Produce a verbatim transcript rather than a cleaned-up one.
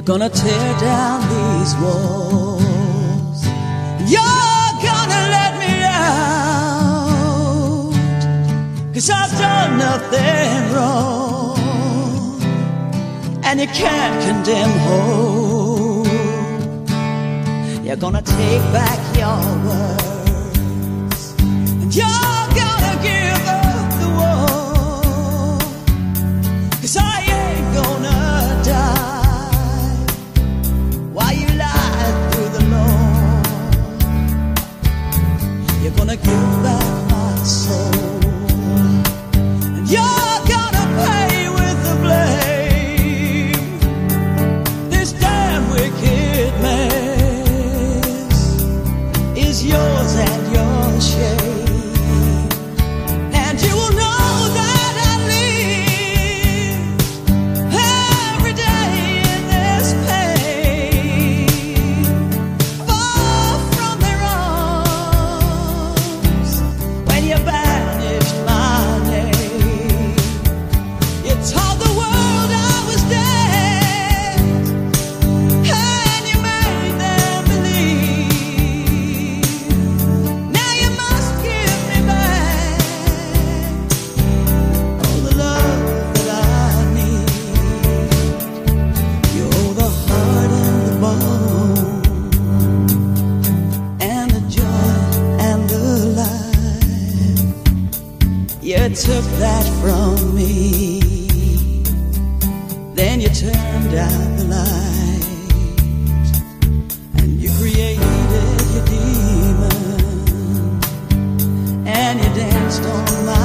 You're gonna tear down these walls. You're gonna let me out, 'cause I've done nothing wrong, and you can't condemn hope. You're gonna take back your words, and you're gonna give up the war, 'cause I ain't gonna die while you lie through the law. You're gonna give back my soul, and you're gonna pay with the blame. This damn wicked mess is yours and your shame, and you will know that I live every day in this pain, far from their arms. When you banished my name, you told the world I was dead, and you made them believe. Now you must give me back all the love that I need. You're the heart and the bone, and the joy and the life. You took that from me, then you turned out the light, and you created your demon, and you danced on my